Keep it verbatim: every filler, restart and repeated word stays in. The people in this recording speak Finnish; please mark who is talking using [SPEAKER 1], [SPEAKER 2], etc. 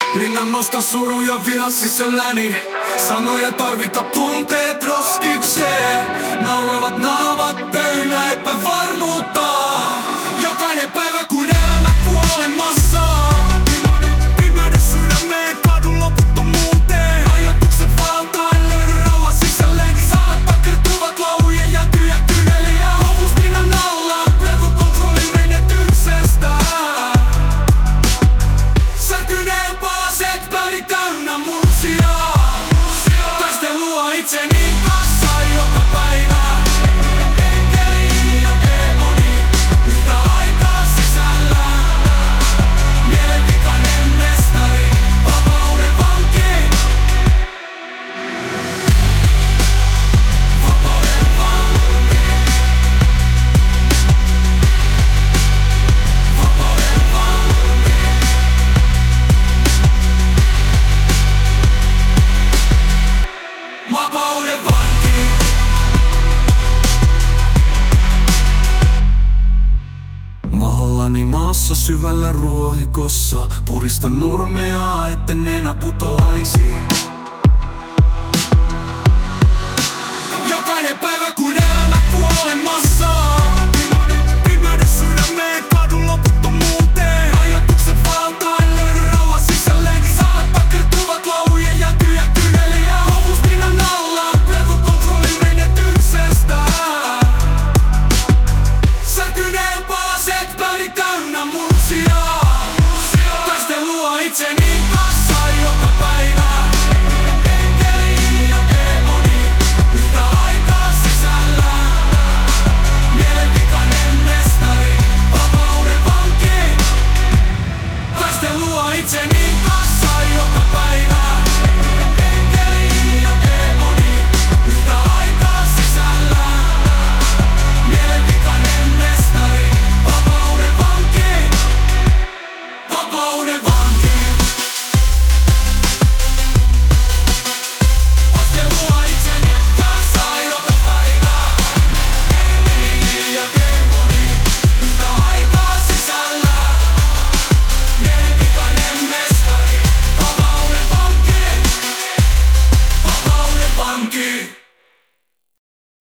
[SPEAKER 1] Rinnan nostan suruja vielä sisälläni. Sanoja tarvita tunteet roskikseen. Nauravat naamat täynnä epävarmuutta. Jokainen päivä kun elämä kuolemassa. Pimeydessä sydämeen kadun loputtomuuteen. Ajatukset valtaa, en löydy rauha sisälläni. Sanat takertuvat laulujen jälkyjä kyyneliä. Lopus pinnan alla, pelko kontrolli menetyksestään. Särkyneen palaset väli täynnä mursia. Taistelua itseni kanssa joka päivä. Enkeli ja demoni yhtä aikaa sisällä. Mielenvikainen mestari, vapauden vanki. Vapauden vanki. Vapauden vanki. Vapauden vanki. Mahallani maassa syvällä ruohikossa. Puristan nurmea, etten enää putoaisi. Jokainen päivä kun elämä kuolemassa.